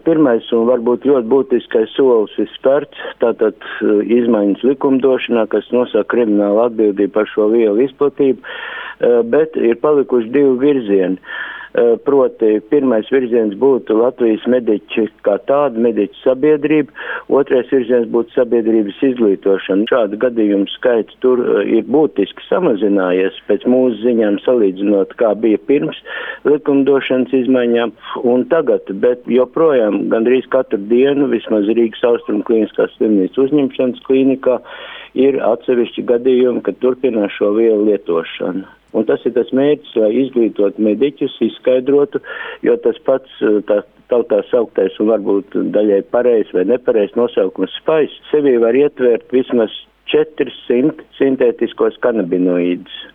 pirmais un varbūt ļoti būtiskais solis ir spērts, tātad izmaiņas likumdošanā, kas nosaka kriminālu atbildību par šo vielu izplatību, bet ir palikuši divi virzieni. Proti, pirmais virziens būtu Latvijas mediķi kā tāda, mediķu sabiedrība, otrais virziens būtu sabiedrības izglītošana. Šādu gadījumu skaits tur ir būtiski samazinājies pēc mūsu ziņām salīdzinot, kā bija pirms likumdošanas izmaiņām un tagad, bet joprojām gandrīz katru dienu, vismaz Rīgas Austrumu klīniskās slimnīcas uzņemšanas klīnikā, ir atsevišķi gadījumi, kad turpinās šo vielu lietošanu. Un tas ir tas mērķis, lai izglītot mediķus, izskaidrotu, jo tas pats tautā sauktais un varbūt daļai pareizs vai nepareizs nosaukums spaiss sevī var ietvert vismaz 400 sintētiskos kanabinoīdus.